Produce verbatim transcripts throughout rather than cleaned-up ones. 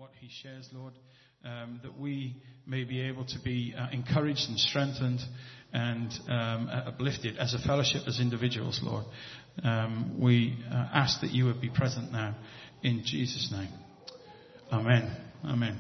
what he shares, Lord, um, that we may be able to be uh, encouraged and strengthened and um, uplifted as a fellowship, as individuals, Lord. Um, we uh, ask that you would be present now in Jesus' name. Amen. Amen.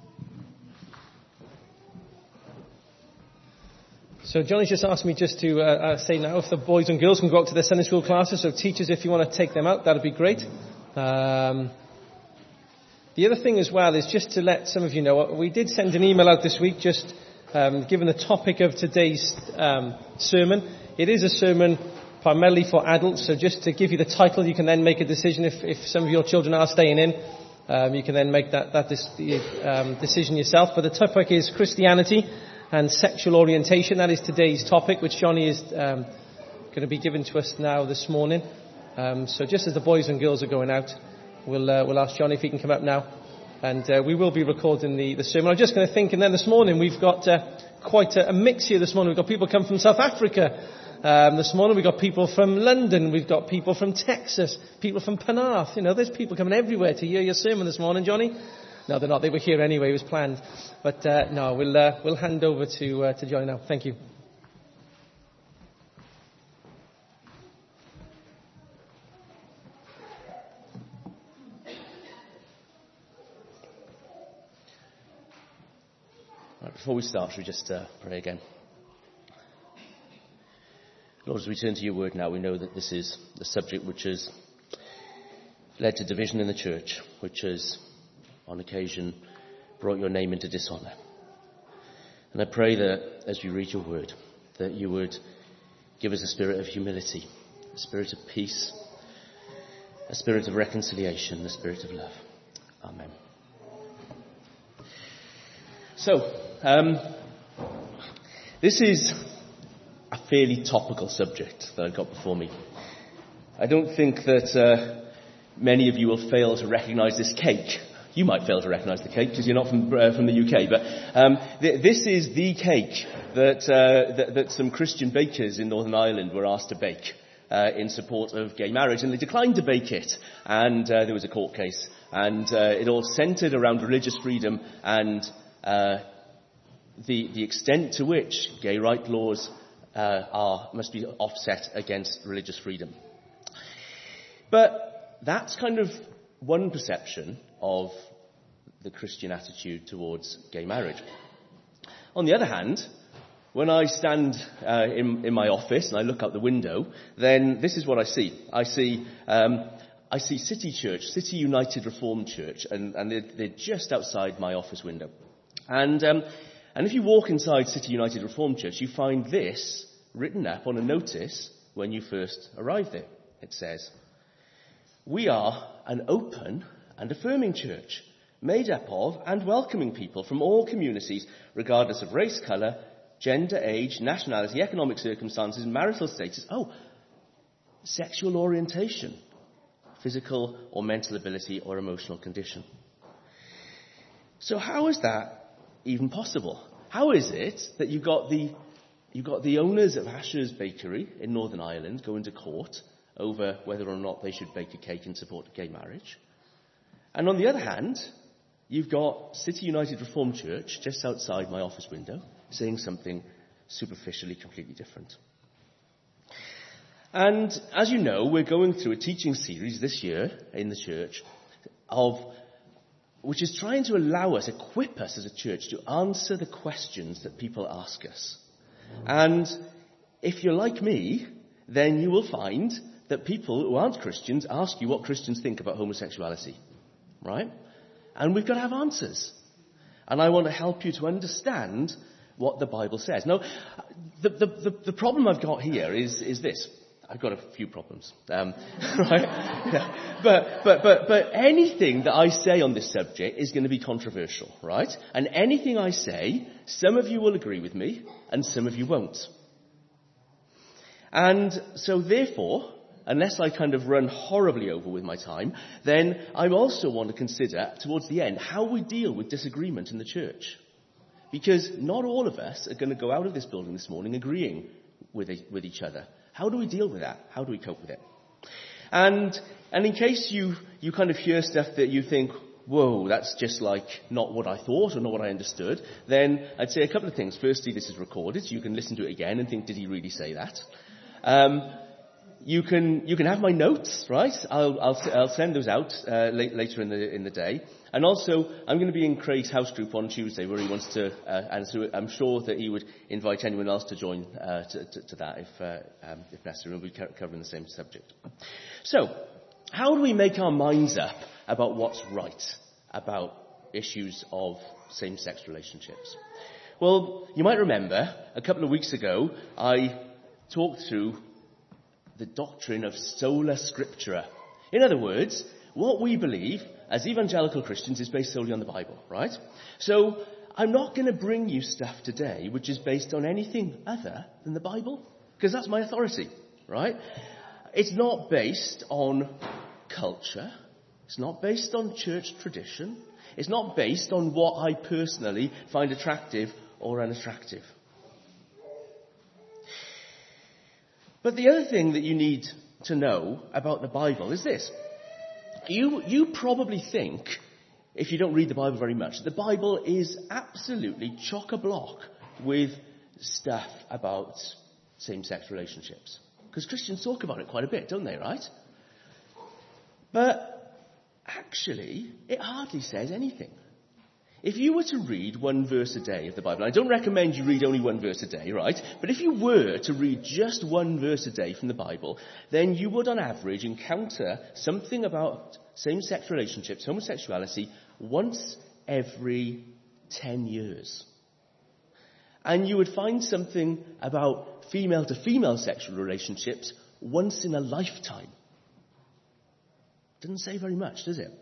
So Johnny's just asked me just to uh, uh, say now if the boys and girls can go out to their Sunday school classes. So teachers, if you want to take them out, that'd be great. Um, the other thing as well is just to let some of you know, we did send an email out this week just um, given the topic of today's um, sermon. It is a sermon primarily for adults, so just to give you the title, you can then make a decision if, if some of your children are staying in. Um, you can then make that, that dis- um, decision yourself. But the topic is Christianity and sexual orientation. That is today's topic, which Johnny is um, going to be given to us now this morning. Um, so just as the boys and girls are going out, we'll uh, we'll ask Johnny if he can come up now, and uh, we will be recording the, the sermon. I'm just going to think, and then this morning we've got uh, quite a, a mix here. This morning we've got people come from South Africa. Um, this morning we've got people from London. We've got people from Texas. People from Penarth. You know, there's people coming everywhere to hear your sermon this morning, Johnny. No, they're not. They were here anyway. It was planned. But uh, no, we'll uh, we'll hand over to uh, to Johnny now. Thank you. Right, before we start, should we just uh, pray again? Lord, as we turn to your word now, we know that this is the subject which has led to division in the church, which has on occasion brought your name into dishonour. And I pray that as we read your word, that you would give us a spirit of humility, a spirit of peace, a spirit of reconciliation, a spirit of love. Amen. So, um, this is a fairly topical subject that I've got before me. I don't think that uh, many of you will fail to recognise this cake. You might fail to recognise the cake because you're not from uh, from the U K, but um, th- this is the cake that, uh, that that some Christian bakers in Northern Ireland were asked to bake uh, in support of gay marriage, and they declined to bake it. And uh, there was a court case, and uh, it all centred around religious freedom and uh, the the extent to which gay right laws uh, are must be offset against religious freedom. But that's kind of one perception of the Christian attitude towards gay marriage. On the other hand, when I stand uh, in, in my office and I look out the window, then this is what I see. I see um, I see City Church, City United Reformed Church, and, and they're, they're just outside my office window. And um, and if you walk inside City United Reformed Church, you find this written up on a notice when you first arrive there. It says, "We are an open and affirming church, made up of and welcoming people from all communities, regardless of race, colour, gender, age, nationality, economic circumstances, marital status, oh, sexual orientation, physical or mental ability or emotional condition." So how is that even possible? How is it that you've got the, you've got the owners of Asher's Bakery in Northern Ireland going to court over whether or not they should bake a cake in support of gay marriage? And on the other hand, you've got City United Reformed Church just outside my office window saying something superficially completely different. And as you know, we're going through a teaching series this year in the church of which is trying to allow us, equip us as a church to answer the questions that people ask us. And if you're like me, then you will find that people who aren't Christians ask you what Christians think about homosexuality. Right? And we've got to have answers. And I want to help you to understand what the Bible says. Now, the, the, the, the problem I've got here is, is this. I've got a few problems. Um, right? Yeah. But, but, but, but anything that I say on this subject is going to be controversial, right? And anything I say, some of you will agree with me, and some of you won't. And so therefore, unless I kind of run horribly over with my time, then I also want to consider, towards the end, how we deal with disagreement in the church. Because not all of us are going to go out of this building this morning agreeing with, with each other. How do we deal with that? How do we cope with it? And and in case you, you kind of hear stuff that you think, whoa, that's just like not what I thought or not what I understood, then I'd say a couple of things. Firstly, this is recorded, so you can listen to it again and think, did he really say that? Um, you can you can have my notes, right? I'll I'll, I'll send those out uh, late, later in the in the day. And also, I'm going to be in Craig's house group on Tuesday, where he wants to, uh, and so I'm sure that he would invite anyone else to join uh, to, to, to that if uh, um, if necessary. We'll be covering the same subject. So, how do we make our minds up about what's right about issues of same-sex relationships? Well, you might remember a couple of weeks ago I talked through the doctrine of sola scriptura. In other words, what we believe as evangelical Christians is based solely on the Bible, right? So I'm not going to bring you stuff today which is based on anything other than the Bible, because that's my authority, right? It's not based on culture. It's not based on church tradition. It's not based on what I personally find attractive or unattractive. But the other thing that you need to know about the Bible is this. You, you probably think, if you don't read the Bible very much, the Bible is absolutely chock-a-block with stuff about same-sex relationships. Because Christians talk about it quite a bit, don't they, right? But actually, it hardly says anything. If you were to read one verse a day of the Bible, I don't recommend you read only one verse a day, right? But if you were to read just one verse a day from the Bible, then you would on average encounter something about same-sex relationships, homosexuality, once every ten years. And you would find something about female-to-female sexual relationships once in a lifetime. Doesn't say very much, does it?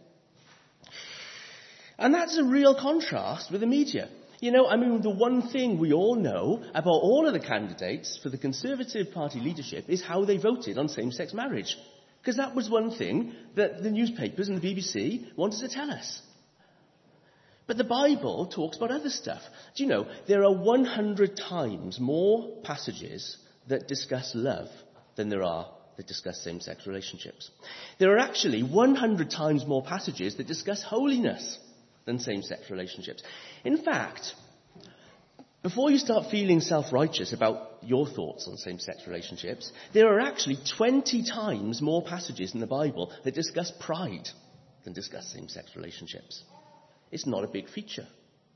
And that's a real contrast with the media. You know, I mean, the one thing we all know about all of the candidates for the Conservative Party leadership is how they voted on same-sex marriage. Because that was one thing that the newspapers and the B B C wanted to tell us. But the Bible talks about other stuff. Do you know, there are one hundred times more passages that discuss love than there are that discuss same-sex relationships. There are actually one hundred times more passages that discuss holiness than same-sex relationships. In fact, before you start feeling self-righteous about your thoughts on same-sex relationships, there are actually twenty times more passages in the Bible that discuss pride than discuss same-sex relationships. It's not a big feature.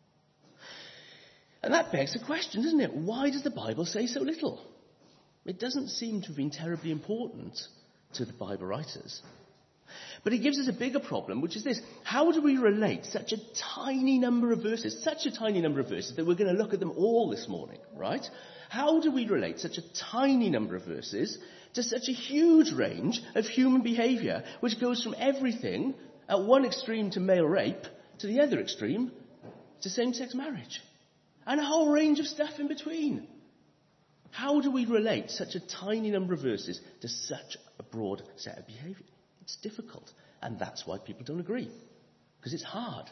And that begs the question, doesn't it? Why does the Bible say so little? It doesn't seem to have been terribly important to the Bible writers. But it gives us a bigger problem, which is this. How do we relate such a tiny number of verses, such a tiny number of verses that we're going to look at them all this morning, right? How do we relate such a tiny number of verses to such a huge range of human behaviour, which goes from everything at one extreme to male rape to the other extreme to same-sex marriage? And a whole range of stuff in between. How do we relate such a tiny number of verses to such a broad set of behaviour? It's difficult, and that's why people don't agree, because it's hard.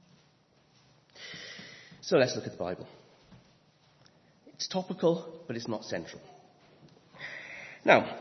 So let's look at the Bible. It's topical, but it's not central. Now,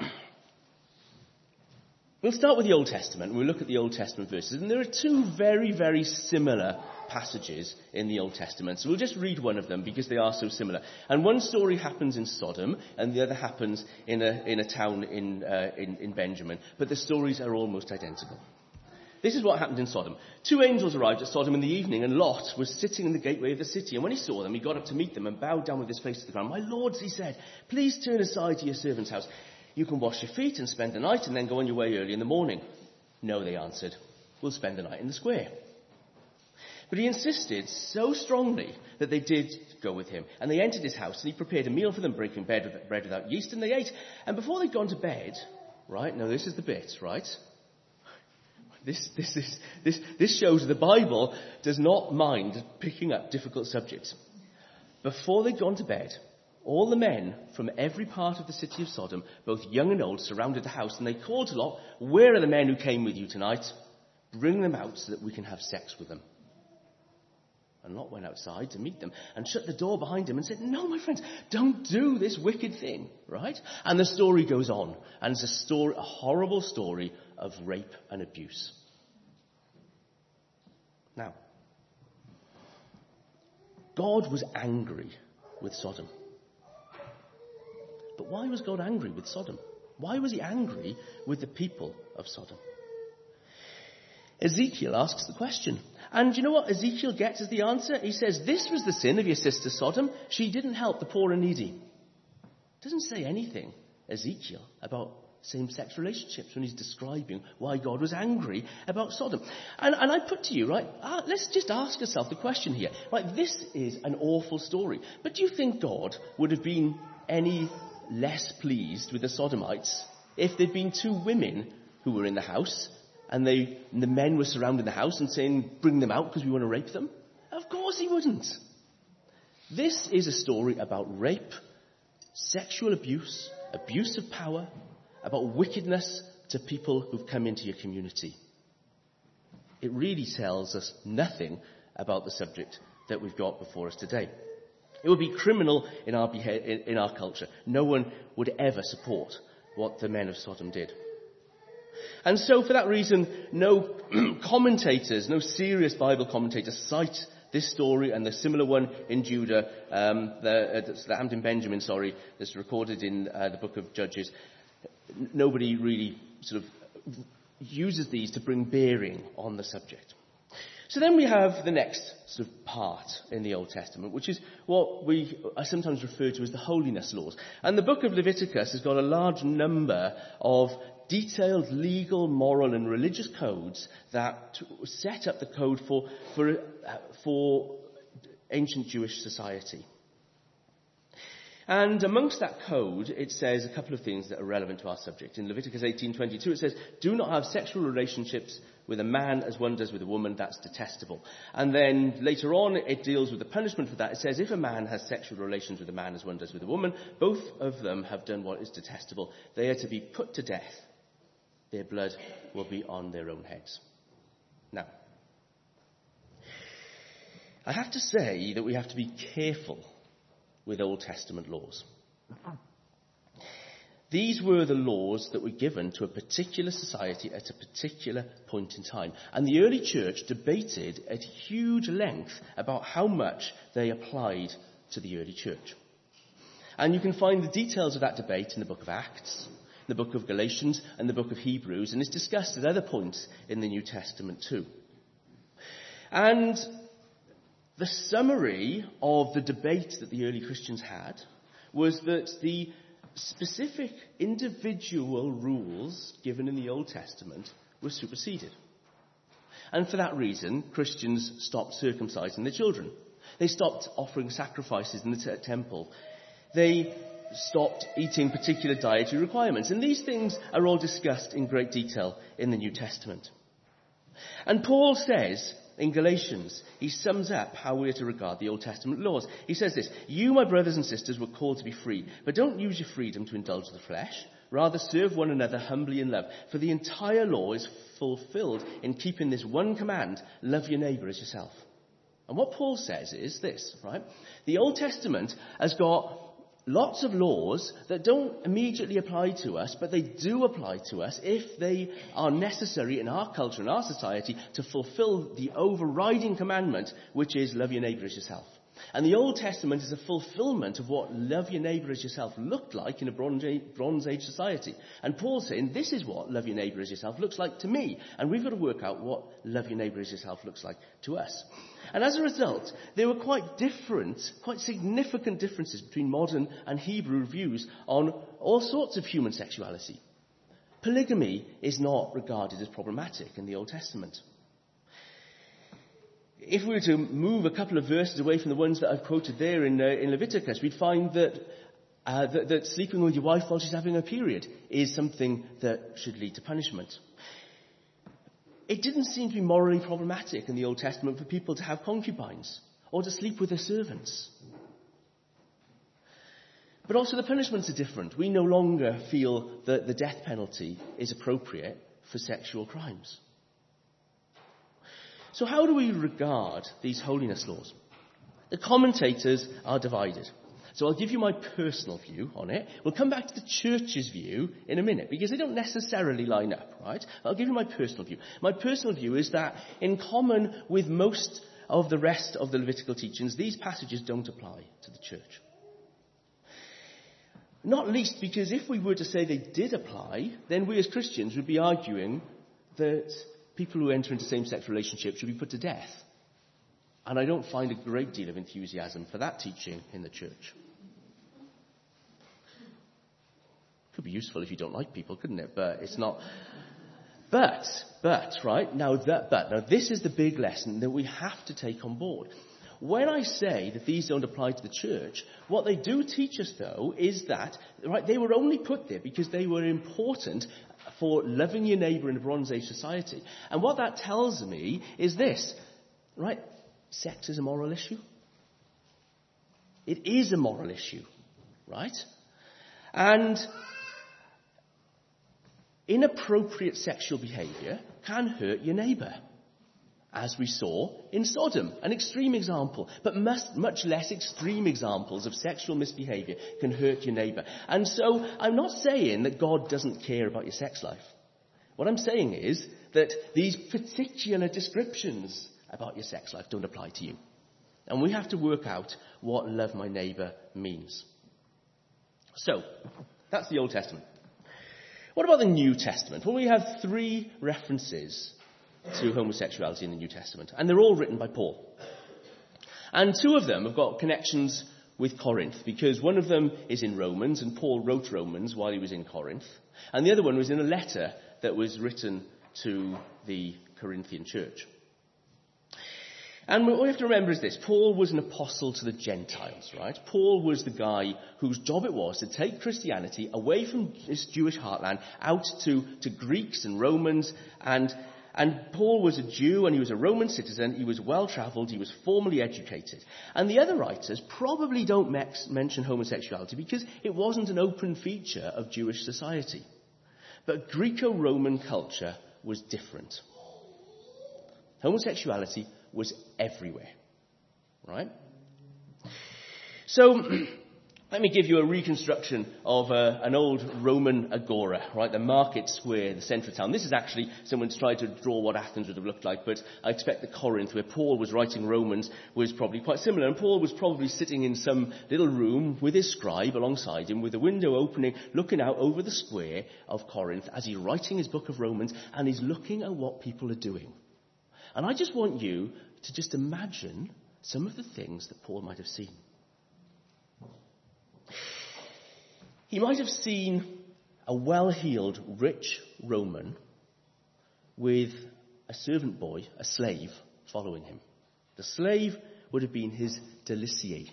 we'll start with the Old Testament, and we'll look at the Old Testament verses, and there are two very, very similar passages in the Old Testament. So we'll just read one of them because they are so similar. And one story happens in Sodom, and the other happens in a in a town in uh, in, in Benjamin. But the stories are almost identical. This is what happened in Sodom. Two angels arrived at Sodom in the evening, and Lot was sitting in the gateway of the city. And when he saw them, he got up to meet them and bowed down with his face to the ground. "My lords," he said, "please turn aside to your servant's house. You can wash your feet and spend the night and then go on your way early in the morning." "No," they answered, "we'll spend the night in the square." But he insisted so strongly that they did go with him. And they entered his house, and he prepared a meal for them, breaking bread without yeast, and they ate. And before they'd gone to bed, right, now this is the bit, right? This, this, is, this, this shows the Bible does not mind picking up difficult subjects. Before they'd gone to bed, all the men from every part of the city of Sodom, both young and old, surrounded the house, and they called to Lot, "Where are the men who came with you tonight? Bring them out so that we can have sex with them." And Lot went outside to meet them and shut the door behind him and said, "No, my friends, don't do this wicked thing," right? And the story goes on. And it's a story, a horrible story of rape and abuse. Now, God was angry with Sodom. But why was God angry with Sodom? Why was he angry with the people of Sodom? Ezekiel asks the question. And you know what Ezekiel gets as the answer? He says, this was the sin of your sister Sodom. She didn't help the poor and needy. Doesn't say anything, Ezekiel, about same-sex relationships when he's describing why God was angry about Sodom. And, and I put to you, right, uh, let's just ask ourselves the question here. Right, this is an awful story. But do you think God would have been any less pleased with the Sodomites if there'd been two women who were in the house and, they, and the men were surrounding the house and saying, bring them out because we want to rape them? Of course he wouldn't. This is a story about rape, sexual abuse, abuse of power, about wickedness to people who've come into your community. It really tells us nothing about the subject that we've got before us today. It would be criminal in our, beha- in our culture. No one would ever support what the men of Sodom did. And so for that reason, no commentators, no serious Bible commentators cite this story and the similar one in Judah, um, the, uh, the Hampton Benjamin, sorry, that's recorded in uh, the book of Judges. Nobody really sort of uses these to bring bearing on the subject. So then we have the next sort of part in the Old Testament, which is what we I sometimes refer to as the holiness laws. And the book of Leviticus has got a large number of detailed legal, moral and religious codes that set up the code for, for, uh, for ancient Jewish society. And amongst that code, it says a couple of things that are relevant to our subject. In Leviticus eighteen twenty-two, it says, do not have sexual relationships with a man as one does with a woman. That's detestable. And then later on, it deals with the punishment for that. It says, if a man has sexual relations with a man as one does with a woman, both of them have done what is detestable. They are to be put to death. Their blood will be on their own heads. Now, I have to say that we have to be careful with Old Testament laws. These were the laws that were given to a particular society at a particular point in time. And the early church debated at huge length about how much they applied to the early church. And you can find the details of that debate in the book of Acts, the book of Galatians, and the book of Hebrews, and it's discussed at other points in the New Testament too. And the summary of the debate that the early Christians had was that the specific individual rules given in the Old Testament were superseded. And for that reason, Christians stopped circumcising their children. They stopped offering sacrifices in the t- temple. They stopped eating particular dietary requirements. And these things are all discussed in great detail in the New Testament. And Paul says in Galatians, he sums up how we are to regard the Old Testament laws. He says this, you, my brothers and sisters, were called to be free, but don't use your freedom to indulge the flesh. Rather, serve one another humbly in love. For the entire law is fulfilled in keeping this one command, love your neighbour as yourself. And what Paul says is this, right? The Old Testament has got lots of laws that don't immediately apply to us, but they do apply to us if they are necessary in our culture and our society to fulfill the overriding commandment, which is love your neighbour as yourself. And the Old Testament is a fulfillment of what love your neighbour as yourself looked like in a Bronze Age, Bronze Age society. And Paul's saying, this is what love your neighbour as yourself looks like to me. And we've got to work out what love your neighbour as yourself looks like to us. And as a result, there were quite different, quite significant differences between modern and Hebrew views on all sorts of human sexuality. Polygamy is not regarded as problematic in the Old Testament. If we were to move a couple of verses away from the ones that I've quoted there in, uh, in Leviticus, we'd find that, uh, that, that sleeping with your wife while she's having her period is something that should lead to punishment. It didn't seem to be morally problematic in the Old Testament for people to have concubines or to sleep with their servants. But also the punishments are different. We no longer feel that the death penalty is appropriate for sexual crimes. So how do we regard these holiness laws? The commentators are divided. So I'll give you my personal view on it. We'll come back to the church's view in a minute, because they don't necessarily line up, right? I'll give you my personal view. My personal view is that, in common with most of the rest of the Levitical teachings, these passages don't apply to the church. Not least because if we were to say they did apply, then we as Christians would be arguing that people who enter into same-sex relationships should be put to death. And I don't find a great deal of enthusiasm for that teaching in the church. Could be useful if you don't like people, couldn't it? But it's not. But, but, right, now that, but, now this is the big lesson that we have to take on board. When I say that these don't apply to the church, what they do teach us, though, is that, right, they were only put there because they were important for loving your neighbour in a Bronze Age society. And what that tells me is this, right, sex is a moral issue. It is a moral issue, right? And inappropriate sexual behaviour can hurt your neighbour, as we saw in Sodom, an extreme example. But much, much less extreme examples of sexual misbehaviour can hurt your neighbour. And so I'm not saying that God doesn't care about your sex life. What I'm saying is that these particular descriptions about your sex life don't apply to you. And we have to work out what love my neighbour means. So, that's the Old Testament. What about the New Testament? Well, we have three references to homosexuality in the New Testament, and they're all written by Paul. And two of them have got connections with Corinth, because one of them is in Romans, and Paul wrote Romans while he was in Corinth, and the other one was in a letter that was written to the Corinthian church. And what we have to remember is this: Paul was an apostle to the Gentiles, right? Paul was the guy whose job it was to take Christianity away from this Jewish heartland out to, to Greeks and Romans. And, and Paul was a Jew and he was a Roman citizen. He was well-travelled. He was formally educated. And the other writers probably don't mex- mention homosexuality because it wasn't an open feature of Jewish society. But Greco-Roman culture was different. Homosexuality was everywhere, right? So, let me give you a reconstruction of uh, an old Roman agora, right? The market square, the centre of town. This is actually, someone's tried to draw what Athens would have looked like, but I expect that Corinth, where Paul was writing Romans, was probably quite similar. And Paul was probably sitting in some little room with his scribe alongside him, with a window opening, looking out over the square of Corinth as he's writing his book of Romans, and he's looking at what people are doing. And I just want you to just imagine some of the things that Paul might have seen. He might have seen a well-heeled, rich Roman with a servant boy, a slave, following him. The slave would have been his deliciae,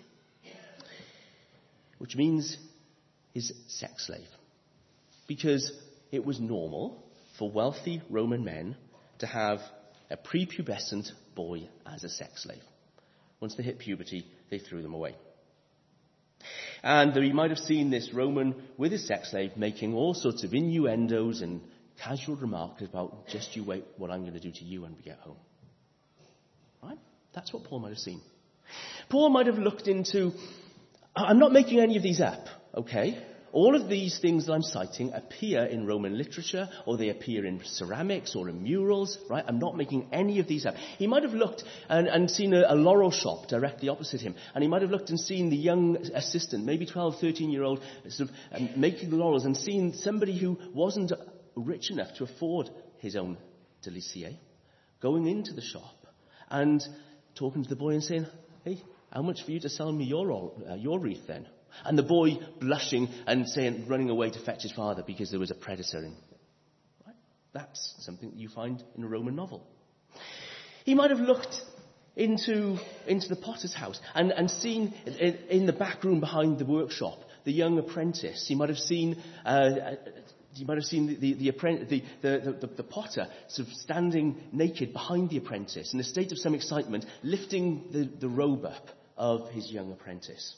which means his sex slave. Because it was normal for wealthy Roman men to have a prepubescent boy as a sex slave. Once they hit puberty, they threw them away. And he might have seen this Roman with his sex slave making all sorts of innuendos and casual remarks about, just you wait what I'm going to do to you when we get home. Right? That's what Paul might have seen. Paul might have looked into, I'm not making any of these up, okay? All of these things that I'm citing appear in Roman literature, or they appear in ceramics or in murals, right? I'm not making any of these up. He might have looked and, and seen a, a laurel shop directly opposite him, and he might have looked and seen the young assistant, maybe twelve, thirteen-year-old, sort of um, making the laurels, and seen somebody who wasn't rich enough to afford his own deliciae, going into the shop and talking to the boy and saying, hey, how much for you to sell me your, uh, your wreath then? And the boy blushing and saying, running away to fetch his father because there was a predator in. Right? That's something that you find in a Roman novel. He might have looked into, into the potter's house and, and seen in, in the back room behind the workshop the young apprentice. He might have seen, uh, he might have seen the, the, the, the, the, the, the potter sort of standing naked behind the apprentice in a state of some excitement, lifting the, the robe up of his young apprentice.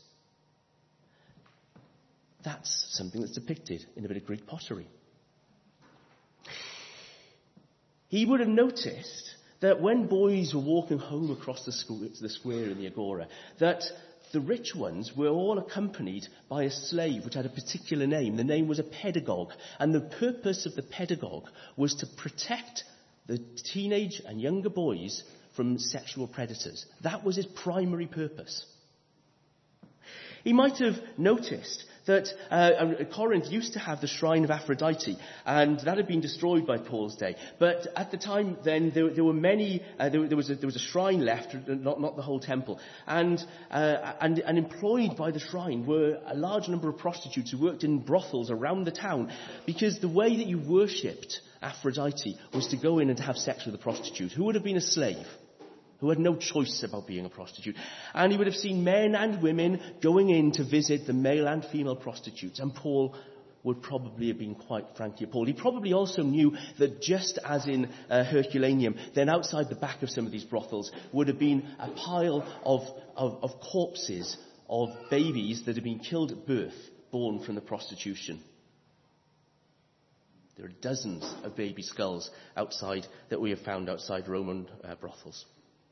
That's something that's depicted in a bit of Greek pottery. He would have noticed that when boys were walking home across the, school, the square in the agora, that the rich ones were all accompanied by a slave which had a particular name. The name was a pedagogue. And the purpose of the pedagogue was to protect the teenage and younger boys from sexual predators. That was his primary purpose. He might have noticed that uh, Corinth used to have the shrine of Aphrodite, and that had been destroyed by Paul's day. But at the time then, there, there were many, uh, there, there, was a, there was a shrine left, not, not the whole temple. And, uh, and, and employed by the shrine were a large number of prostitutes who worked in brothels around the town, because the way that you worshipped Aphrodite was to go in and to have sex with a prostitute, who would have been a slave, who had no choice about being a prostitute. And he would have seen men and women going in to visit the male and female prostitutes. And Paul would probably have been quite frankly appalled. He probably also knew that just as in uh, Herculaneum, then outside the back of some of these brothels would have been a pile of, of, of corpses of babies that had been killed at birth, born from the prostitution. There are dozens of baby skulls outside that we have found outside Roman uh, brothels.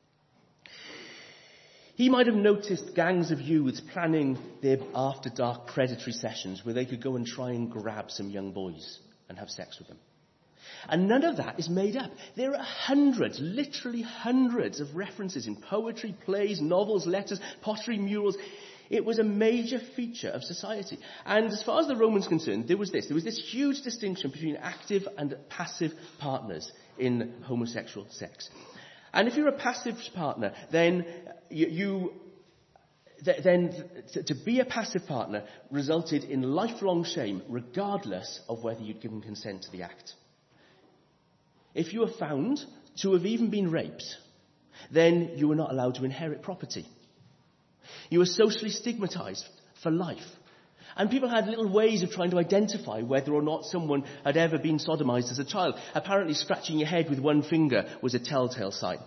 He might have noticed gangs of youths planning their after-dark predatory sessions where they could go and try and grab some young boys and have sex with them. And none of that is made up. There are hundreds, literally hundreds of references in poetry, plays, novels, letters, pottery, murals. It was a major feature of society. And as far as the Romans concerned, there was this. There was this huge distinction between active and passive partners in homosexual sex. And if you're a passive partner, then you, you then to be a passive partner resulted in lifelong shame, regardless of whether you'd given consent to the act. If you were found to have even been raped, then you were not allowed to inherit property. You were socially stigmatized for life. And people had little ways of trying to identify whether or not someone had ever been sodomized as a child. Apparently scratching your head with one finger was a telltale sign.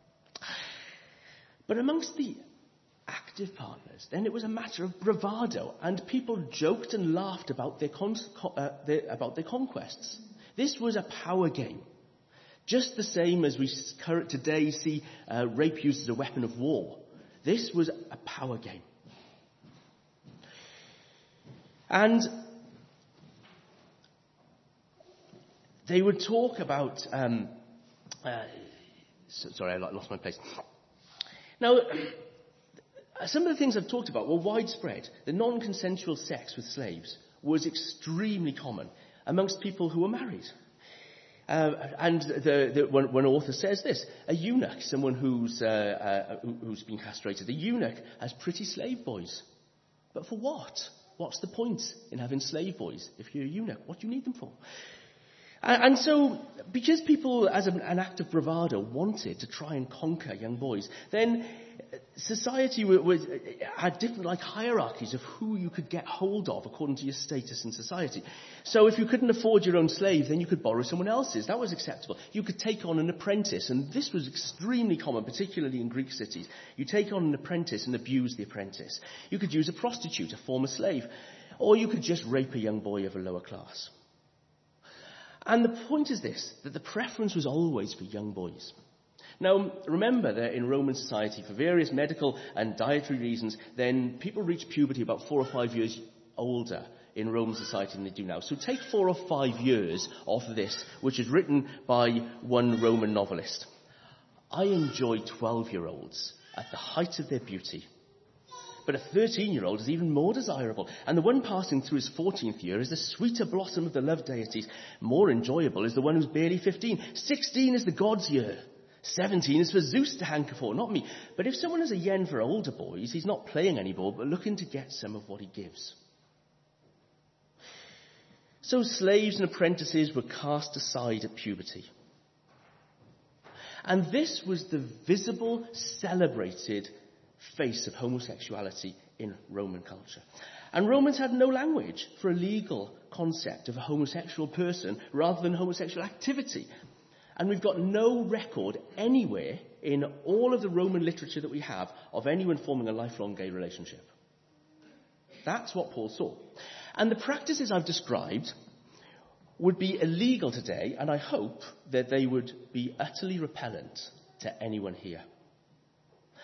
But amongst the active partners, then it was a matter of bravado, and people joked and laughed about their, con- uh, their, about their conquests. This was a power game. Just the same as we today see uh, rape used as a weapon of war. This was a power game. And they would talk about... Um, uh, so, sorry, I lost my place. Now, some of the things I've talked about were widespread. The non-consensual sex with slaves was extremely common amongst people who were married. Uh, and the, the, one, one author says this: a eunuch, someone who's, uh, uh, who's been castrated, a eunuch has pretty slave boys. But for what? What's the point in having slave boys if you're a eunuch? What do you need them for? And, and so, because people, as an, an act of bravado, wanted to try and conquer young boys, then society was, was, had different like hierarchies of who you could get hold of according to your status in society. So if you couldn't afford your own slave, then you could borrow someone else's. That was acceptable. You could take on an apprentice, and this was extremely common, particularly in Greek cities. You take on an apprentice and abuse the apprentice. You could use a prostitute, a former slave, or you could just rape a young boy of a lower class. And the point is this, that the preference was always for young boys. Now, remember that in Roman society, for various medical and dietary reasons, then people reach puberty about four or five years older in Roman society than they do now. So take four or five years of this, which is written by one Roman novelist. I enjoy twelve-year-olds at the height of their beauty. But a thirteen-year-old is even more desirable, and the one passing through his fourteenth year is the sweeter blossom of the love deities. More enjoyable is the one who's barely fifteen. Sixteen is the god's year. Seventeen is for Zeus to hanker for, not me. But if someone has a yen for older boys, he's not playing anymore, but looking to get some of what he gives. So slaves and apprentices were cast aside at puberty. And this was the visible, celebrated face of homosexuality in Roman culture. And Romans had no language for a legal concept of a homosexual person rather than homosexual activity. And we've got no record anywhere in all of the Roman literature that we have of anyone forming a lifelong gay relationship. That's what Paul saw. And the practices I've described would be illegal today, and I hope that they would be utterly repellent to anyone here.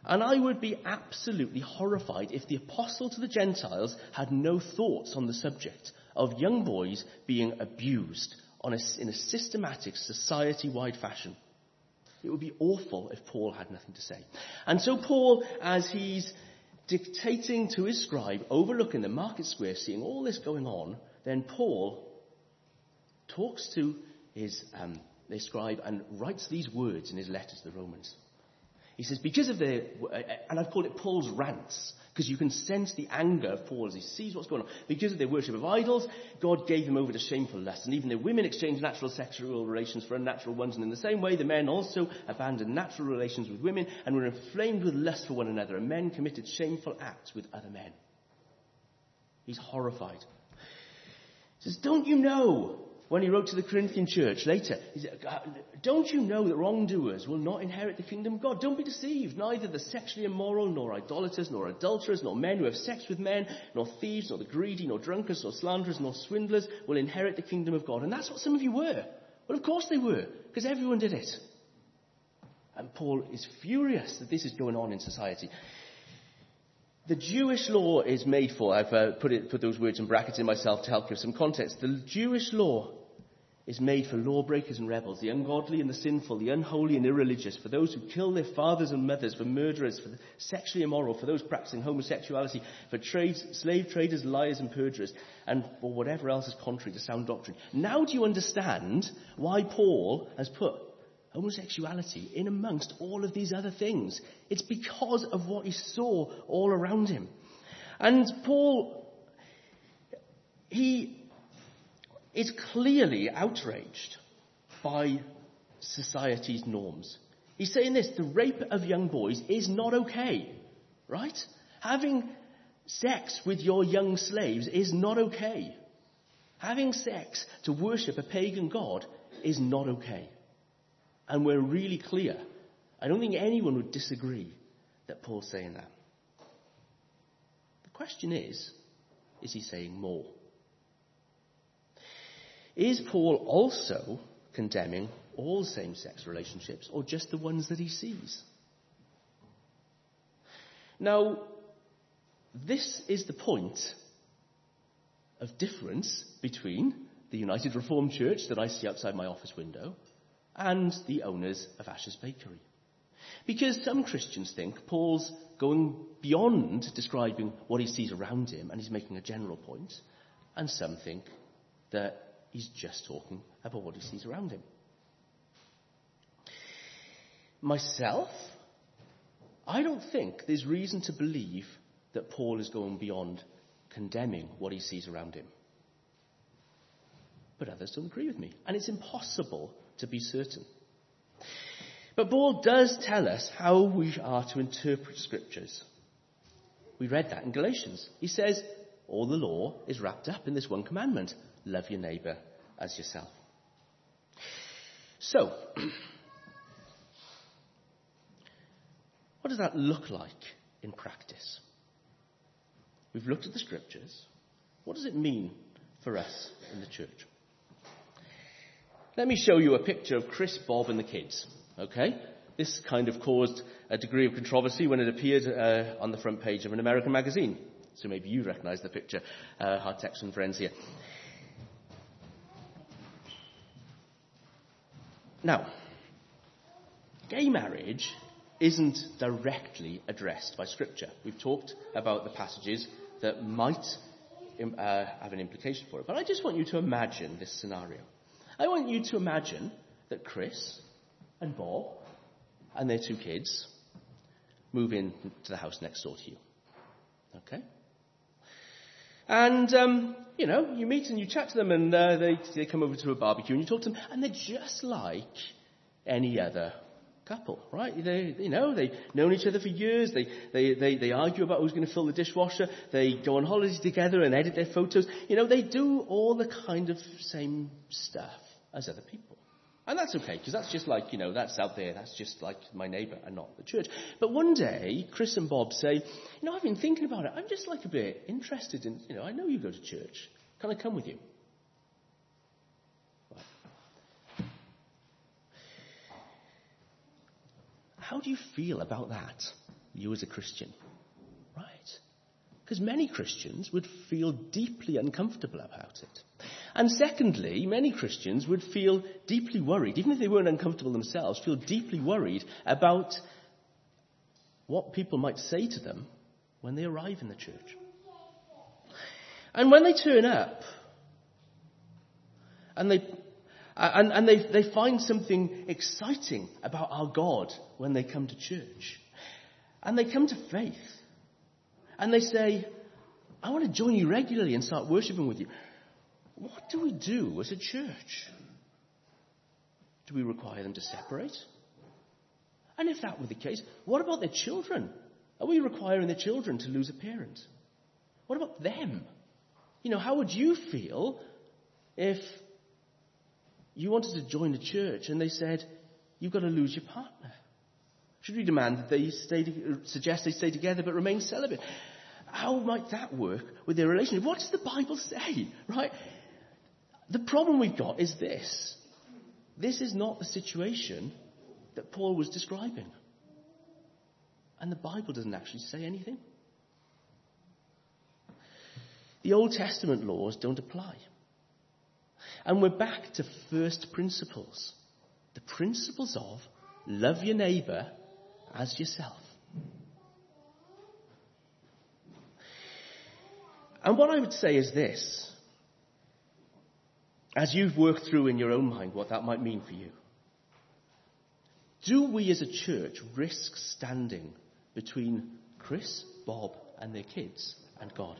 And I would be absolutely horrified if the apostle to the Gentiles had no thoughts on the subject of young boys being abused on a, in a systematic, society-wide fashion. It would be awful if Paul had nothing to say. And so Paul, as he's dictating to his scribe, overlooking the market square, seeing all this going on, then Paul talks to his, um, his scribe and writes these words in his letter to the Romans. He says, because of their, and I've called it Paul's rants, because you can sense the anger of Paul as he sees what's going on. Because of their worship of idols, God gave them over to shameful lust. And even their women exchanged natural sexual relations for unnatural ones. And in the same way, the men also abandoned natural relations with women and were inflamed with lust for one another. And men committed shameful acts with other men. He's horrified. He says, don't you know, when he wrote to the Corinthian church later, he said, don't you know that wrongdoers will not inherit the kingdom of God? Don't be deceived. Neither the sexually immoral, nor idolaters, nor adulterers, nor men who have sex with men, nor thieves, nor the greedy, nor drunkards, nor slanderers, nor swindlers will inherit the kingdom of God. And that's what some of you were. Well, of course they were, because everyone did it. And Paul is furious that this is going on in society. The Jewish law is made for, I've uh, put, it, put those words in brackets in myself to help give some context. The Jewish law is made for lawbreakers and rebels, the ungodly and the sinful, the unholy and irreligious, for those who kill their fathers and mothers, for murderers, for the sexually immoral, for those practicing homosexuality, for trades, slave traders, liars and perjurers, and for whatever else is contrary to sound doctrine. Now do you understand why Paul has put homosexuality in amongst all of these other things? It's because of what he saw all around him. And Paul, he is clearly outraged by society's norms. He's saying this, the rape of young boys is not okay, right? Having sex with your young slaves is not okay. Having sex to worship a pagan god is not okay. And we're really clear. I don't think anyone would disagree that Paul's saying that. The question is, is he saying more? Is Paul also condemning all same-sex relationships, or just the ones that he sees? Now, this is the point of difference between the United Reformed Church that I see outside my office window and the owners of Asher's Bakery. Because some Christians think Paul's going beyond describing what he sees around him and he's making a general point, and some think that he's just talking about what he sees around him. Myself, I don't think there's reason to believe that Paul is going beyond condemning what he sees around him. But others don't agree with me, and it's impossible to be certain. But Paul does tell us how we are to interpret scriptures. We read that in Galatians. He says, all the law is wrapped up in this one commandment: love your neighbour as yourself. So, what does that look like in practice? We've looked at the scriptures. What does it mean for us in the church? Let me show you a picture of Chris, Bob and the kids. Okay? This kind of caused a degree of controversy when it appeared uh, on the front page of an American magazine. So maybe you recognise the picture, uh, our Texan friends here. Now, gay marriage isn't directly addressed by Scripture. We've talked about the passages that might uh, have an implication for it. But I just want you to imagine this scenario. I want you to imagine that Chris and Bob and their two kids move in to the house next door to you. Okay? And, um, you know, you meet and you chat to them, and uh, they, they come over to a barbecue and you talk to them, and they're just like any other couple, right? They, you know, they've known each other for years. They, they, they, they argue about who's going to fill the dishwasher. They go on holidays together and edit their photos. You know, they do all the kind of same stuff as other people. And that's okay, because that's just like, you know, that's out there. That's just like my neighbour and not the church. But one day, Chris and Bob say, you know, I've been thinking about it. I'm just like a bit interested in, you know, I know you go to church. Can I come with you? Right. How do you feel about that? you as a Christian? Right? Because many Christians would feel deeply uncomfortable about it. And secondly, many Christians would feel deeply worried, even if they weren't uncomfortable themselves, feel deeply worried about what people might say to them when they arrive in the church. And when they turn up, and they and, and they, they find something exciting about our God when they come to church, and they come to faith, and they say, I want to join you regularly and start worshipping with you. What do we do as a church? Do we require them to separate? And if that were the case, what about their children? Are we requiring their children to lose a parent? What about them? You know, how would you feel if you wanted to join a church and they said, you've got to lose your partner? Should we demand that they stay, suggest they stay together but remain celibate? How might that work with their relationship? What does the Bible say, right? The problem we've got is this. This is not the situation that Paul was describing. And the Bible doesn't actually say anything. The Old Testament laws don't apply. And we're back to first principles. The principles of love your neighbour as yourself. And what I would say is this. As you've worked through in your own mind what that might mean for you. Do we as a church risk standing between Chris, Bob and their kids and God?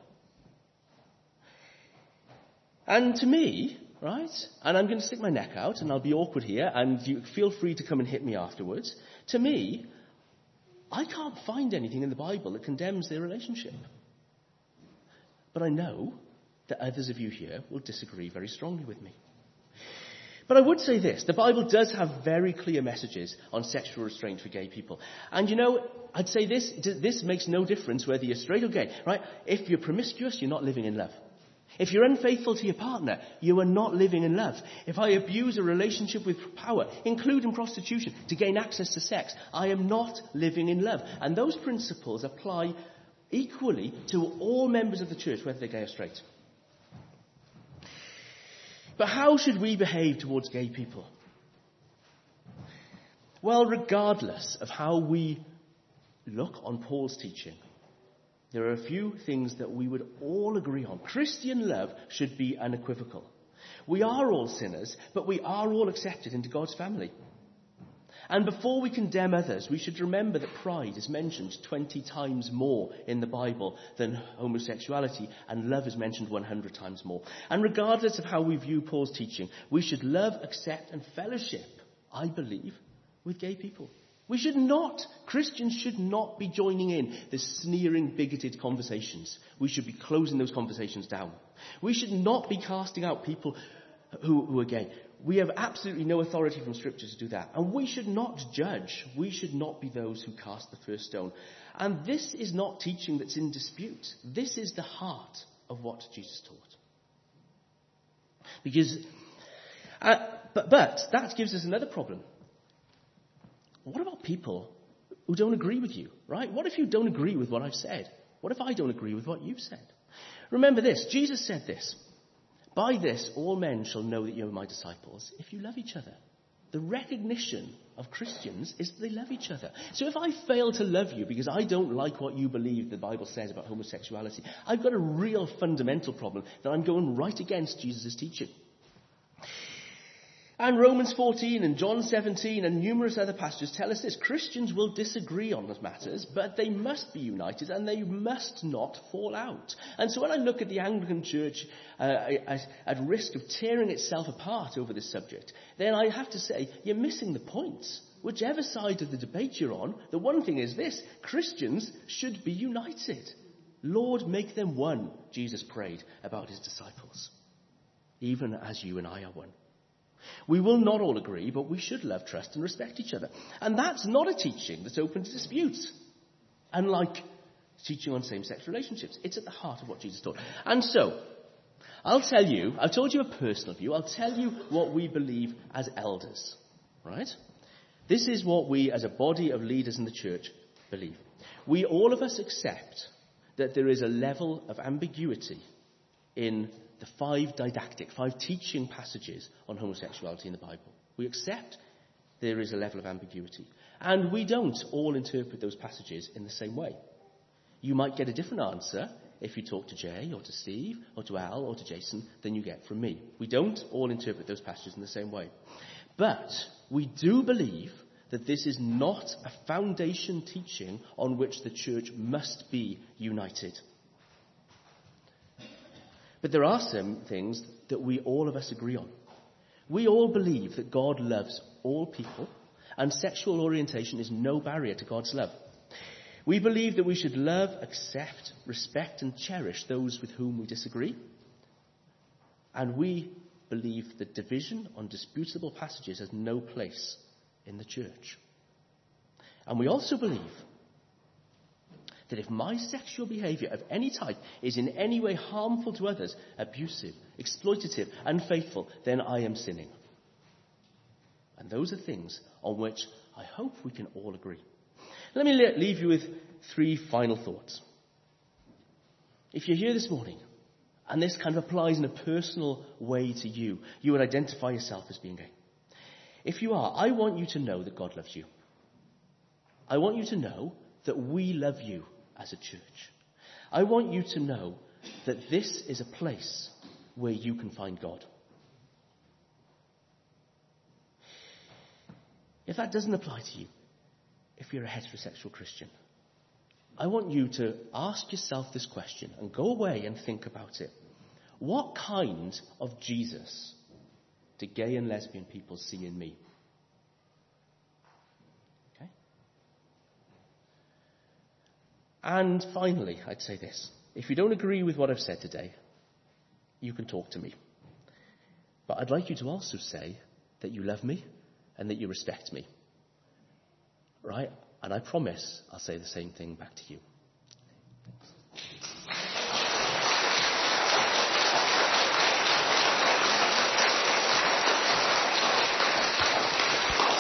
And to me, right, and I'm going to stick my neck out and I'll be awkward here and you feel free to come and hit me afterwards. To me, I can't find anything in the Bible that condemns their relationship. But I know that others of you here will disagree very strongly with me. But I would say this, the Bible does have very clear messages on sexual restraint for gay people. And you know, I'd say this, this makes no difference whether you're straight or gay, right? If you're promiscuous, you're not living in love. If you're unfaithful to your partner, you are not living in love. If I abuse a relationship with power, including prostitution, to gain access to sex, I am not living in love. And those principles apply equally to all members of the church, whether they're gay or straight. But how should we behave towards gay people? Well, regardless of how we look on Paul's teaching, there are a few things that we would all agree on. Christian love should be unequivocal. We are all sinners, but we are all accepted into God's family. And before we condemn others, we should remember that pride is mentioned twenty times more in the Bible than homosexuality, and love is mentioned one hundred times more. And regardless of how we view Paul's teaching, we should love, accept and fellowship, I believe, with gay people. We should not, Christians should not be joining in the sneering, bigoted conversations. We should be closing those conversations down. We should not be casting out people who, who are gay. We have absolutely no authority from Scripture to do that. And we should not judge. We should not be those who cast the first stone. And this is not teaching that's in dispute. This is the heart of what Jesus taught. Because, uh, but, but that gives us another problem. What about people who don't agree with you, right? What if you don't agree with what I've said? What if I don't agree with what you've said? Remember this, Jesus said this. By this, all men shall know that you are my disciples, if you love each other. The recognition of Christians is that they love each other. So if I fail to love you because I don't like what you believe the Bible says about homosexuality, I've got a real fundamental problem that I'm going right against Jesus' teaching. And Romans fourteen and John seventeen and numerous other passages tell us this. Christians will disagree on those matters, but they must be united and they must not fall out. And so when I look at the Anglican Church uh, at, at risk of tearing itself apart over this subject, then I have to say, you're missing the point. Whichever side of the debate you're on, the one thing is this. Christians should be united. Lord, make them one, Jesus prayed about his disciples. Even as you and I are one. We will not all agree, but we should love, trust and respect each other. And that's not a teaching that's open to disputes. Unlike teaching on same-sex relationships. It's at the heart of what Jesus taught. And so, I'll tell you, I've told you a personal view, I'll tell you what we believe as elders. Right? This is what we as a body of leaders in the church believe. We, all of us, accept that there is a level of ambiguity in the five didactic, five teaching passages on homosexuality in the Bible. We accept there is a level of ambiguity. And we don't all interpret those passages in the same way. You might get a different answer if you talk to Jay or to Steve or to Al or to Jason than you get from me. We don't all interpret those passages in the same way. But we do believe that this is not a foundation teaching on which the church must be united. But there are some things that we, all of us, agree on. We all believe that God loves all people, and sexual orientation is no barrier to God's love. We believe that we should love, accept, respect, and cherish those with whom we disagree. And we believe that division on disputable passages has no place in the church. And we also believe that if my sexual behaviour of any type is in any way harmful to others, abusive, exploitative, unfaithful, then I am sinning. And those are things on which I hope we can all agree. Let me leave you with three final thoughts. If you're here this morning, and this kind of applies in a personal way to you, you would identify yourself as being gay. If you are, I want you to know that God loves you. I want you to know that we love you as a church. I want you to know that this is a place where you can find God. If that doesn't apply to you, if you're a heterosexual Christian, I want you to ask yourself this question and go away and think about it. What kind of Jesus do gay and lesbian people see in me? Okay? And finally, I'd say this. If you don't agree with what I've said today, you can talk to me. But I'd like you to also say that you love me and that you respect me. Right? And I promise I'll say the same thing back to you.